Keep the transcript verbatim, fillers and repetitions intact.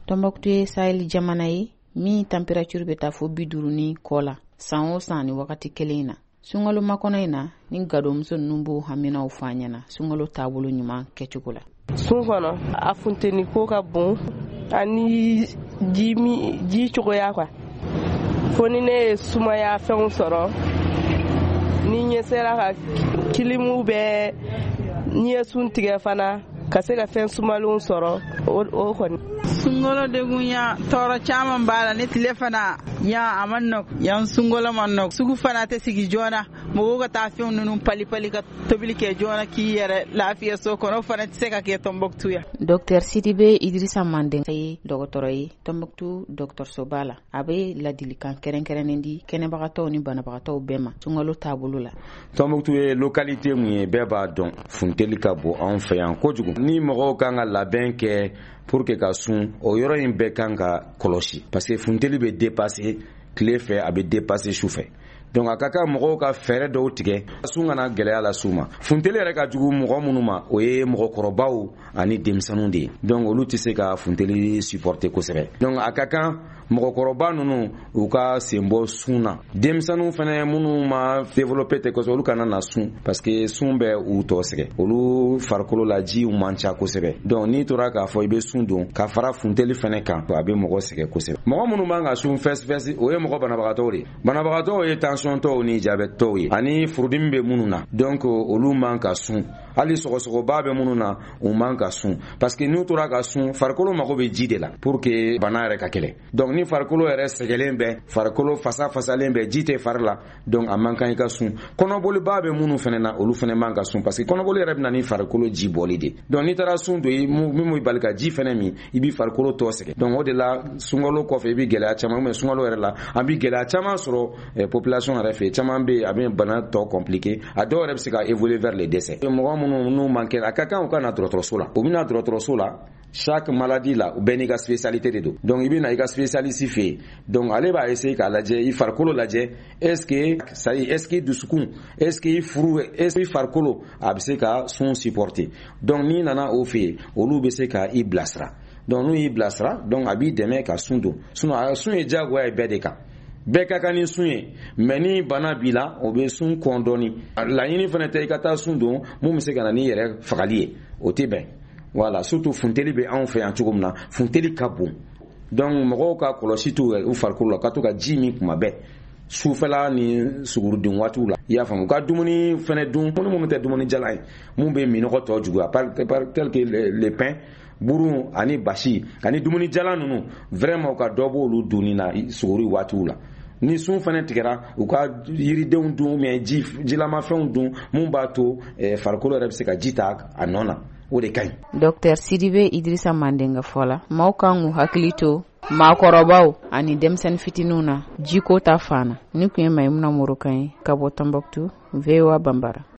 Tombouctou ye Sahel jamana ye min temperature bɛ taa fo bi duuru ni kɔ la san o san ni wagati kelen na. Sunkalo makɔnɔ in na ni gadomuso ninnu b'o haminaw fɔ an ɲɛna sunkalo taabolo ɲuman kɛcogo la. Sun kɔnɔ a funteni ko ka bon ani ji mi ji cogoya quoi. Fo ni ne ye sumaya fɛnw sɔrɔ ni ɲɛ sera ka kilimu bɛ ni ye sun tigɛ fana ka se ka fɛn sumalenw sɔrɔ o kɔni. Sunkalo degun ya tɔɔrɔ caman b'a la ni tile fana ya a man nɔgɔn yan sunkalo man nɔgɔn sugu fana tɛ sigi joona mɔgɔw ka taa fɛnw ninnu pali pali ka tobili kɛ joona k'i yɛrɛ lafiya so kɔnɔ o fana tɛ se ka kɛ Tombouctou ya. Docteur Sidibe Idrissa Mandeng ye dɔgɔtɔrɔ ye Tombouctou dɔgɔtɔrɔsoba la a bɛ ladilikan kɛrɛnkɛrɛnnen di kɛnɛbagatɔw ni banabagatɔw bɛɛ ma sunkalo taabolo la. Tombouctou ye localité mun ye bɛɛ b'a dɔn funteli ka bon anw fɛ yan kojugu ni mɔgɔw kan ka labɛn kɛ pour que ka sun o yɔrɔ in bɛɛ kan ka kɔlɔsi parce que funteli bɛ dépasser tile fɛ a bɛ dépasser su fɛ. Donc a ka kan mɔgɔw ka fɛɛrɛ dɔw tigɛ sun kana gɛlɛya la su ma. Funteli yɛrɛ ka jugu mɔgɔ minnu ma o ye mɔgɔkɔrɔbaw ani denmisɛnninw de ye. Donc olu tɛ se ka funteli supporter kosɛbɛ. Donc a ka kan mɔgɔkɔrɔba ninnu u ka sen bɔ sun na. Denmisɛnninw fana minnu ma développer tɛ kosɛbɛ olu kana na sun parce que sun bɛ u tɔ sɛgɛ. Olu farikolo la jiw man ca kosɛbɛ. Donc n'i tora k'a fɔ i bɛ sun don ka fara funteli fana kan a bɛ mɔgɔ sɛgɛ kosɛbɛ. Mɔgɔ minnu man ka sun fɛsi fɛsi o ye mɔgɔ banabagatɔw de ye. Banabagatɔw ye tension tɔw ni diabète tɔw ye ani furudimi bɛ minnu na donc olu man ka sun hali sɔgɔsɔgɔba bɛ minnu na u man ka sun parce que n'u tora ka sun farikolo mago bɛ ji de la pour que bana yɛrɛ ka kɛlɛ. Donc ni farikolo yɛrɛ sɛgɛlen bɛ farikolo fasa fasalen bɛ ji tɛ fari la donc a man kan i ka sun. Kɔnɔboliba bɛ minnu fana na olu fana man ka sun parce que kɔnɔboli yɛrɛ bɛ na ni farikolo ji bɔli de. Donc n'i taara sun don i min b'i bali ka ji fana min i b'i farikolo tɔ sɛgɛ. Donc o de la sunkalo kɔfɛ i bɛ gɛlɛya caman mais sunkalo yɛrɛ la an bɛ gɛlɛya caman sɔrɔ eh, population yɛrɛ fɛ caman bɛ a bɛ bana tɔ compliqué a dɔw yɛrɛ bɛ se ka évoluer vers le décès. Mɔgɔ minnu n'u man kɛnɛ a ka kan u ka na dɔgɔtɔrɔso la u bɛ na dɔgɔtɔrɔso la chaque maladie la u bɛɛ n'i ka spécialité de don donc i bɛ na i ka spécialiste fɛ yen donc ale b'a essayer k'a lajɛ i farikolo lajɛ est ce que ça y est est ce que dusukun est ce que i furu est ce que i farikolo a bɛ se ka sun supporter donc n'i nana o fɛ yen olu bɛ se ka i bilasira donc n'u y'i bilasira donc a b'i dɛmɛ ka sun don sinon a sun ye diyagoya ye bɛɛ de kan. Bɛɛ ka kan ni sun ye mais ni bana b'i la o bɛ sun kɔn dɔɔni laɲini fana tɛ i ka taa sun don mun bɛ se ka na ni yɛrɛ fagali ye o tɛ bɛn voilà surtout funteli bɛ anw fɛ yan cogo min na funteli ka bon donc mɔgɔw ka kɔlɔsi t'u u farikolo la ka to ka ji min kuma bɛɛ sufɛla ni sugurudun waatiw la i y'a faamu u ka dumuni fana dun minnu minnu tɛ dumuni jalan ye mun bɛ minɔgɔ tɔ juguya tel que le pain buru ani basi ani dumuni jalan ninnu vraiment u ka dɔ bɔ olu dunni na suguri waatiw la. Ni sun fana tigɛra u ka yiridenw dun mais ji jilamafɛnw dun mun b'a to eh, farikolo yɛrɛ bɛ se ka ji ta a nɔ na o de ka ɲi. Docteur Sidibe Idrissa Mandeng fɔ la maaw kan k'u hakili to maakɔrɔbaw ani denmisɛnnin fitininw na jiko ta fan na ni kun ye Mayimuna Moro kan ye ka bɔ Tombouctou V O A Bambara.